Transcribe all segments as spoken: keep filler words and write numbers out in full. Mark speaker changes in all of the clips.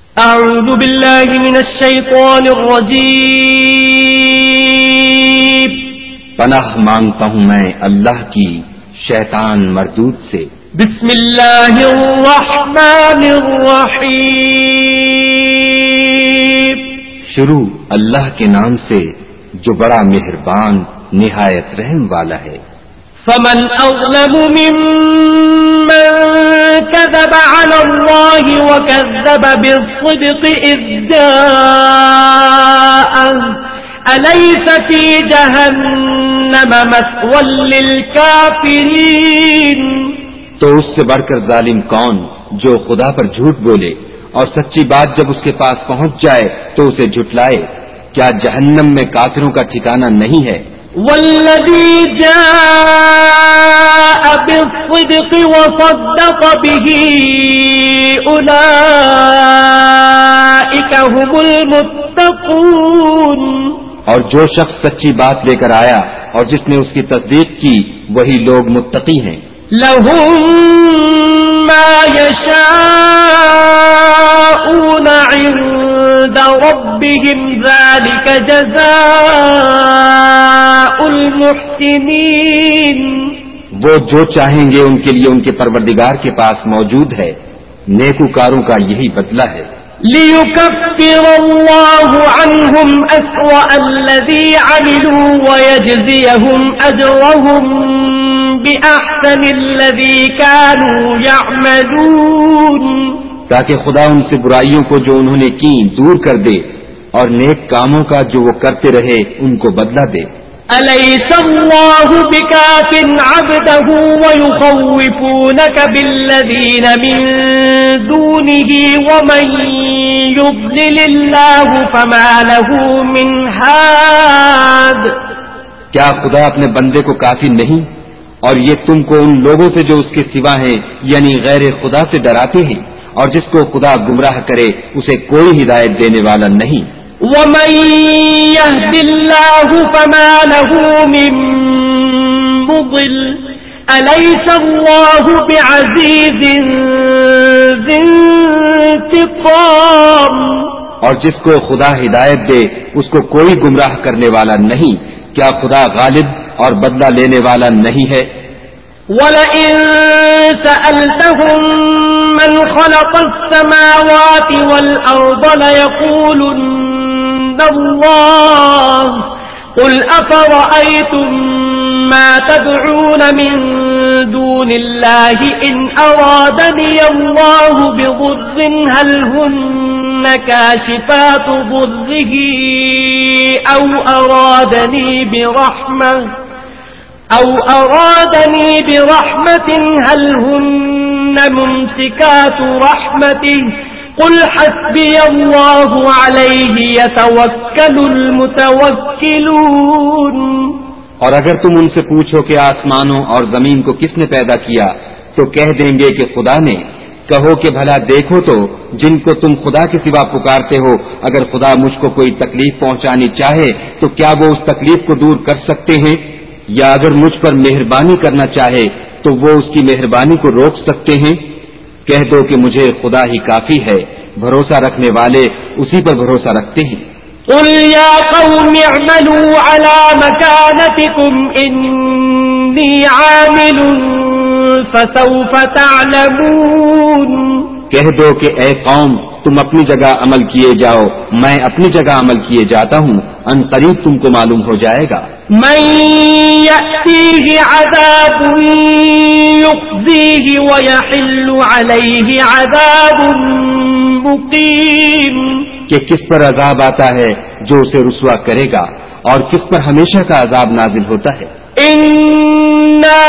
Speaker 1: اعوذ باللہ من الشیطان الرجیم،
Speaker 2: پناہ مانگتا ہوں میں اللہ کی شیطان مردود سے۔
Speaker 1: بسم اللہ الرحمن الرحیم،
Speaker 2: شروع اللہ کے نام سے جو بڑا مہربان نہایت رحم والا ہے۔
Speaker 1: فمن اظلم ممن كذب على الله وكذب بالصدق إذ جاءه أليس في جهنم مثوى للكافرين۔
Speaker 2: تو اس سے بڑھ کر ظالم کون جو خدا پر جھوٹ بولے اور سچی بات جب اس کے پاس پہنچ جائے تو اسے جھٹلائے، کیا جہنم میں کافروں کا ٹھکانہ نہیں ہے؟
Speaker 1: والذي جاء بالصدق وصدق به أولئك هم المتقون۔
Speaker 2: اور جو شخص سچی بات لے کر آیا اور جس نے اس کی تصدیق کی وہی لوگ متقی ہیں۔
Speaker 1: لهم ما يشاءون عند ربهم ذلك جزاء المحسنين۔
Speaker 2: وہ جو چاہیں گے ان کے لیے ان کے پروردگار کے پاس موجود ہے، نیکوکاروں کا یہی بدلہ ہے۔
Speaker 1: لِيُكَفِّرَ اللَّهُ عَنْهُمْ أَسْوَأَ الَّذِي عَمِلُوا وَيَجْزِيَهُمْ أَجْرَهُمْ بِأَحْسَنِ الَّذِي كَانُوا يَعْمَلُونَ،
Speaker 2: تاکہ خدا ان سے برائیوں کو جو انہوں نے کی دور کر دے اور نیک کاموں کا جو وہ کرتے رہے ان کو بدلہ دے۔
Speaker 1: أَلَيْسَ اللَّهُ بِكَافٍ عَبْدَهُ وَيُخَوِّفُونَكَ بِالَّذِينَ مِن دُونِهِ وَمَن يُضْلِلِ اللَّهُ فَمَا لَهُ مِنْ هَادٍ۔
Speaker 2: کیا خدا اپنے بندے کو کافی نہیں اور یہ تم کو ان لوگوں سے جو اس کے سوا ہیں یعنی غیر خدا سے ڈراتے ہیں، اور جس کو خدا گمراہ کرے اسے کوئی ہدایت دینے والا نہیں۔
Speaker 1: وَمَن يَهْدِ اللَّهُ فَمَا لَهُ مِن مُضِلٍّ أَلَيْسَ اللَّهُ بِعَزِيزٍ ذِي انتِقَامٍ۔
Speaker 2: اور جس کو خدا ہدایت دے اس کو کوئی گمراہ کرنے والا نہیں، کیا خدا غالب اور بدلہ لینے والا نہیں ہے؟
Speaker 1: وَلَئِن سَأَلْتَهُم مَّنْ خَلَقَ السَّمَاوَاتِ وَالْأَرْضَ لَيَقُولُنَّ اللَّهُ قُلْ أَفَرَأَيْتُم مَّا تَدْعُونَ مِن دُونِ اللَّهِ إِنْ أَرَادَنِيَ اللَّهُ بِضُرٍّ هَلْ هُنَّ كَاشِفَاتُ ضُرِّهِ أَوْ أَرَادَنِي بِرَحْمَةٍ أَوْ أَرَادَنِي بِرَحْمَةٍ هَلْ هُنَّ مُمْسِكَاتُ رَحْمَتِهِ قُلْ حَسْبِيَ اللَّهُ عَلَيْهِ يَتَوَكَّلُ الْمُتَوَكِّلُونَ۔
Speaker 2: اور اگر تم ان سے پوچھو کہ آسمانوں اور زمین کو کس نے پیدا کیا تو کہہ دیں گے کہ خدا نے۔ کہو کہ بھلا دیکھو تو جن کو تم خدا کے سوا پکارتے ہو، اگر خدا مجھ کو کوئی تکلیف پہنچانی چاہے تو کیا وہ اس تکلیف کو دور کر سکتے ہیں؟ یا اگر مجھ پر مہربانی کرنا چاہے تو وہ اس کی مہربانی کو روک سکتے ہیں؟ کہہ دو کہ مجھے خدا ہی کافی ہے، بھروسہ رکھنے والے اسی پر بھروسہ رکھتے ہیں۔
Speaker 1: قُلْ يَا قَوْمِ اعْمَلُوا عَلَى مَكَانَتِكُمْ إِنِّي عَامِلٌ فَسَوْفَ تَعْلَمُونَ۔
Speaker 2: کہہ دو کہ اے قوم تم اپنی جگہ عمل کیے جاؤ، میں اپنی جگہ عمل کیے جاتا ہوں، ان قریب تم کو معلوم ہو جائے گا۔
Speaker 1: مَن يَأْتِيهِ عَذَابٌ يُخْزِيهِ وَيَحِلُّ عَلَيْهِ عَذَابٌ مُقِيمٌ۔
Speaker 2: کہ کس پر عذاب آتا ہے جو اسے رسوا کرے گا اور کس پر ہمیشہ کا عذاب نازل ہوتا ہے۔
Speaker 1: إِنَّا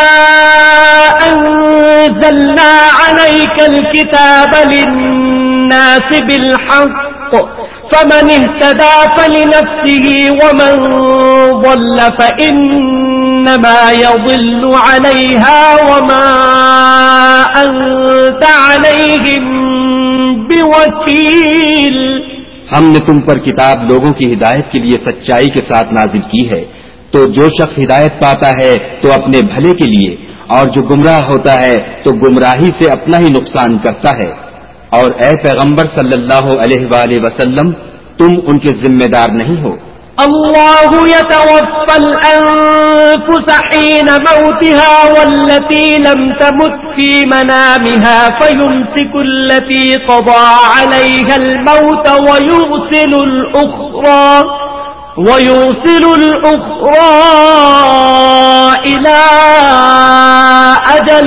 Speaker 1: أَنزَلْنَا عَلَيْكَ الْكِتَابَ لِلنَّاسِ بِالْحَقِّ فَمَنِ اهْتَدَىٰ فَلِنَفْسِهِ وَمَن ضَلَّ فَإِنَّمَا يَضِلُّ عَلَيْهَا وَمَا أَنتَ عَلَيْهِم بِوَكِيلٍ۔
Speaker 2: ہم نے تم پر کتاب لوگوں کی ہدایت کے لیے سچائی کے ساتھ نازل کی ہے، تو جو شخص ہدایت پاتا ہے تو اپنے بھلے کے لیے، اور جو گمراہ ہوتا ہے تو گمراہی سے اپنا ہی نقصان کرتا ہے۔ اور اے پیغمبر صلی اللہ علیہ وآلہ وسلم تم ان کے ذمہ دار نہیں ہو۔
Speaker 1: اللہ يتوفى الأنفس حين موتها والتي لم تمت في منامها فيمسك التي قضى عليها الموت ويرسل الأخرى ويرسل الأخرى إلى أجل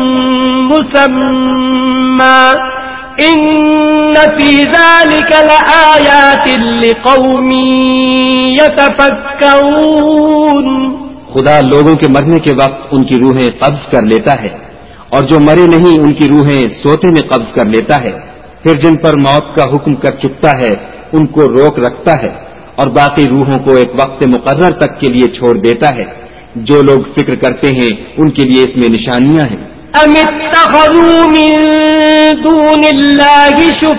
Speaker 1: مسمى إن في ذلك لآيات لقوم يتفكرون۔
Speaker 2: خدا لوگوں کے مرنے کے وقت ان کی روحیں قبض کر لیتا ہے، اور جو مرے نہیں ان کی روحیں سوتے میں قبض کر لیتا ہے، پھر جن پر موت کا حکم کر چکتا ہے ان کو روک رکھتا ہے، اور باقی روحوں کو ایک وقت مقرر تک کے لیے چھوڑ دیتا ہے۔ جو لوگ فکر کرتے ہیں ان کے لیے اس میں نشانیاں ہیں۔
Speaker 1: ام اتخذوا من دون الله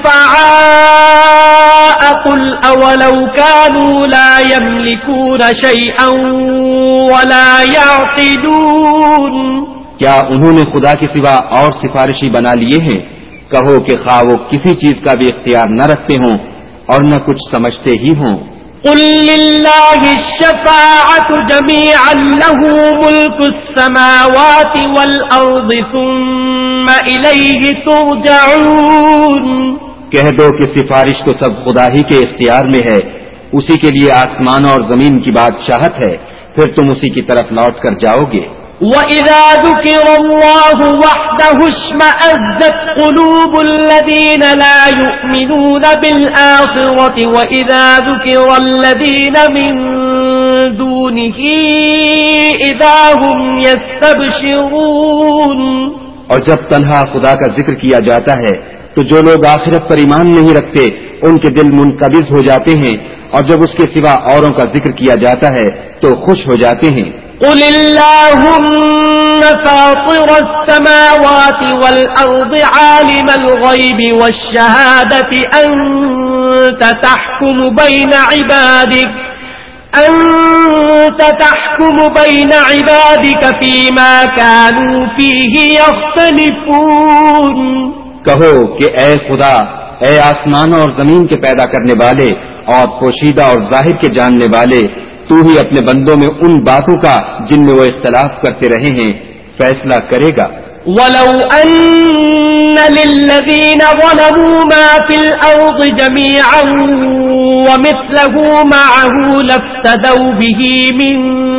Speaker 1: شفعاء قل اولو كانوا لا يملكون شيئا ولا يعقلون۔
Speaker 2: کیا انہوں نے خدا کے سوا اور سفارشی بنا لیے ہیں؟ کہو کہ خواہ وہ کسی چیز کا بھی اختیار نہ رکھتے ہوں اور نہ کچھ سمجھتے ہی ہوں۔
Speaker 1: قل للہ الشفاعة جميعا له ملك السماوات والأرض ثم إليه ترجعون۔
Speaker 2: کہہ دو کہ سفارش تو سب خدا ہی کے اختیار میں ہے، اسی کے لیے آسمان اور زمین کی بادشاہت ہے، پھر تم اسی کی طرف لوٹ کر جاؤ گے۔
Speaker 1: وَإِذَا ذُكِرَ اللَّهُ وَحْدَهُ اشْمَأَزَّتْ قُلُوبُ الَّذِينَ لَا يُؤْمِنُونَ بِالْآخِرَةِ وَإِذَا ذُكِرَ الَّذِينَ مِن دُونِهِ إِذَا هُمْ يَسْتَبْشِرُونَ۔
Speaker 2: اور جب تنہا خدا کا ذکر کیا جاتا ہے تو جو لوگ آخرت پر ایمان نہیں رکھتے ان کے دل منقبض ہو جاتے ہیں، اور جب اس کے سوا اوروں کا ذکر کیا جاتا ہے تو خوش ہو جاتے ہیں۔
Speaker 1: قل اللهم فاطر السماوات والأرض عالم الغيب والشهادة أنت تحكم بين عبادك أنت تحكم بين عبادك فيما كانوا فيه يختلفون۔
Speaker 2: کہو کہ اے خدا، اے آسمان اور زمین کے پیدا کرنے والے اور پوشیدہ اور ظاہر کے جاننے والے، تو ہی اپنے بندوں میں ان باتوں کا جن میں وہ اختلاف کرتے رہے ہیں فیصلہ کرے گا۔
Speaker 1: وَلَوْ أَنَّ لِلَّذِينَ ظَلَمُوا مَا فِي الْأَرْضِ جَمِيعًا وَمِثْلَهُ مَعَهُ لَافْتَدَوْا بِهِ مِن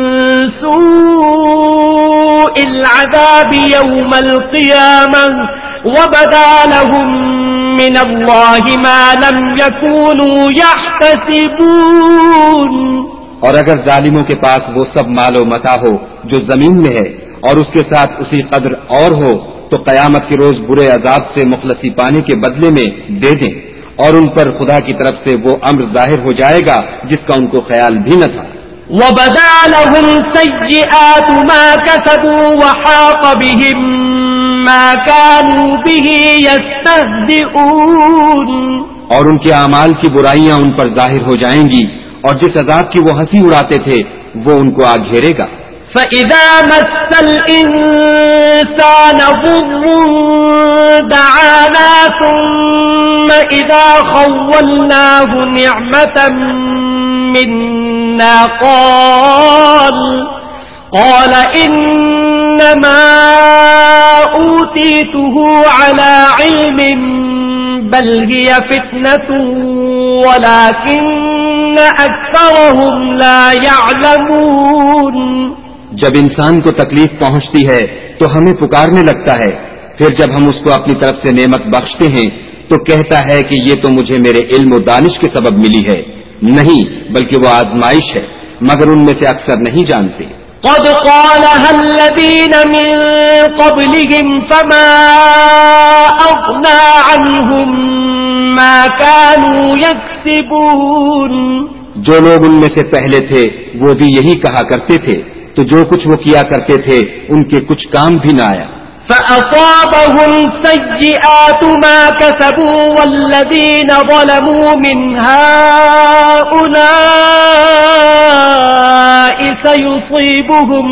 Speaker 1: سُوءِ الْعَذَابِ يَوْمَ الْقِيَامَةِ وَبَدَا لَهُم مِّنَ اللَّهِ مَا لَمْ يَكُونُوا يَحْتَسِبُونَ۔
Speaker 2: اور اگر ظالموں کے پاس وہ سب مال و متاع ہو جو زمین میں ہے اور اس کے ساتھ اسی قدر اور ہو تو قیامت کے روز برے عذاب سے مخلصی پانے کے بدلے میں دے دیں، اور ان پر خدا کی طرف سے وہ امر ظاہر ہو جائے گا جس کا ان کو خیال بھی نہ تھا۔
Speaker 1: وَبَدَا لَهُمْ سَيِّئَاتُ مَا كَسَبُوا وَحَاقَ بِهِم مَّا كَانُوا بِهِ يَسْتَهْزِئُونَ۔
Speaker 2: اور ان کے اعمال کی برائیاں ان پر ظاہر ہو جائیں گی، اور جس عذاب کی وہ ہنسی اڑاتے تھے وہ ان کو آ گھیرے گا۔
Speaker 1: فَإِذَا مَسَّ الْإِنسَانَ ضُرٌّ دَعَانَا ثُمَّ إِذَا خَوَّلْنَاهُ نِعْمَةً مِنَّا قَالَ قَالَ إِنَّمَا أُوتِيتُهُ عَلَى عِلْمٍ بَلْ هِيَ فِتْنَةٌ وَلَكِنَّ أَكْثَرَهُمْ لَا يَعْلَمُونَ۔
Speaker 2: جب انسان کو تکلیف پہنچتی ہے تو ہمیں پکارنے لگتا ہے، پھر جب ہم اس کو اپنی طرف سے نعمت بخشتے ہیں تو کہتا ہے کہ یہ تو مجھے میرے علم و دانش کے سبب ملی ہے، نہیں بلکہ وہ آزمائش ہے، مگر ان میں سے اکثر نہیں جانتے۔
Speaker 1: قد قالها الذين من قبلهم فما أغنى عنهم ما كانوا يكسبون۔
Speaker 2: جو لوگ ان میں سے پہلے تھے وہ بھی یہی کہا کرتے تھے، تو جو کچھ وہ کیا کرتے تھے ان کے کچھ کام بھی نہ آیا۔
Speaker 1: فأصابهم سيئات ما كسبوا والذين ظلموا من هؤلاء سيصيبهم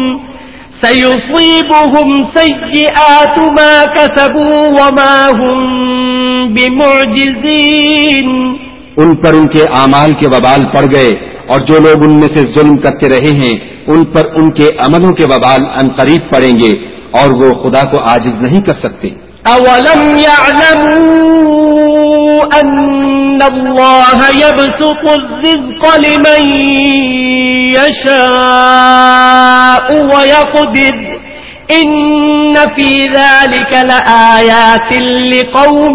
Speaker 1: سيصيبهم سيئات ما كسبوا وما هم بمعجزين
Speaker 2: ان پر ان کے اعمال کے وبال پڑ گئے، اور جو لوگ ان میں سے ظلم کرتے رہے ہیں ان پر ان کے عملوں کے وبال عنقریب پڑیں گے، اور وہ خدا کو عاجز نہیں کر سکتے۔
Speaker 1: اولم يعلموا ان الله يبسط الرزق لمن يشاء ويقدر ان في ذلك لآيات لقوم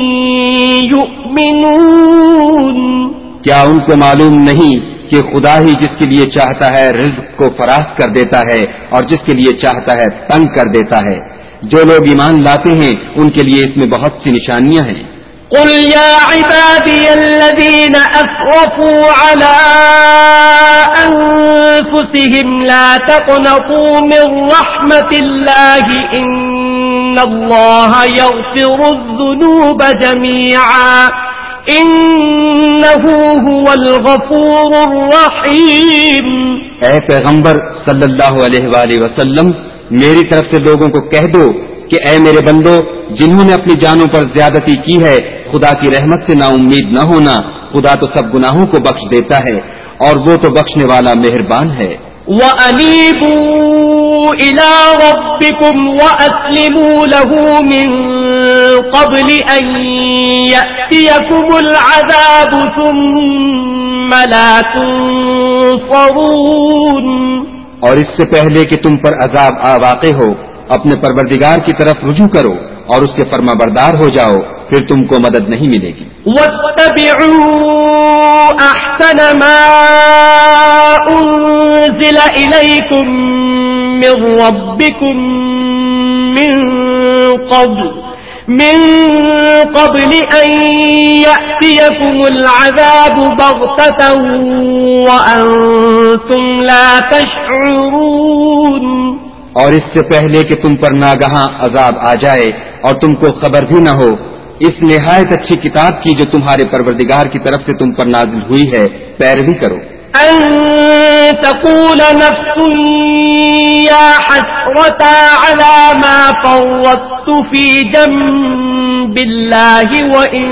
Speaker 1: يؤمنون۔
Speaker 2: کیا ان کو معلوم نہیں کہ خدا ہی جس کے لیے چاہتا ہے رزق کو فراخ کر دیتا ہے اور جس کے لیے چاہتا ہے تنگ کر دیتا ہے؟ جو لوگ ایمان لاتے ہیں ان کے لیے اس میں بہت سی نشانیاں ہیں۔
Speaker 1: قل يا عبادي الذين أسرفوا على أنفسهم لا تقنطوا من رحمة الله إن الله يغفر الذنوب جميعا إنه هو الغفور الرحيم۔
Speaker 2: اے پیغمبر صلی اللہ علیہ وآلہ وسلم، میری طرف سے لوگوں کو کہہ دو کہ اے میرے بندو، جنہوں نے اپنی جانوں پر زیادتی کی ہے خدا کی رحمت سے نا امید نہ ہونا، خدا تو سب گناہوں کو بخش دیتا ہے اور وہ تو بخشنے والا مہربان ہے۔
Speaker 1: وَأَنِيبُوا إِلَىٰ رَبِّكُمْ وَأَسْلِمُوا لَهُ مِن قَبْلِ أَن يَأْتِيَكُمُ الْعَذَابُ ثُمَّ لَا تُنصَرُونَ۔
Speaker 2: اور اس سے پہلے کہ تم پر عذاب آ واقع ہو اپنے پروردگار کی طرف رجوع کرو اور اس کے فرما بردار ہو جاؤ، پھر تم کو مدد نہیں ملے گی۔
Speaker 1: وَاتَّبِعُوا أَحْسَنَ مَا أُنزِلَ إِلَيْكُم مِّن رَّبِّكُم مِّن قَبْلِ من قبل أن يأتيكم العذاب بغتة وأنتم لا تشعرون۔
Speaker 2: اور اس سے پہلے کہ تم پر ناگہاں عذاب آ جائے اور تم کو خبر بھی نہ ہو، اس نہایت اچھی کتاب کی جو تمہارے پروردگار کی طرف سے تم پر نازل ہوئی ہے پیروی کرو۔
Speaker 1: أن تقول نفس يا حسرتا على ما فرطت في جنب الله وإن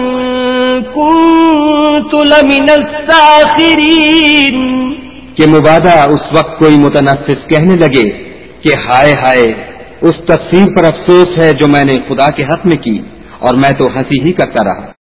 Speaker 1: كنت لمن الساخرين۔
Speaker 2: کہ مبادہ اس وقت کوئی متنفس کہنے لگے کہ ہائے ہائے، اس تقصیر پر افسوس ہے جو میں نے خدا کے حق میں کی، اور میں تو ہنسی ہی کرتا رہا۔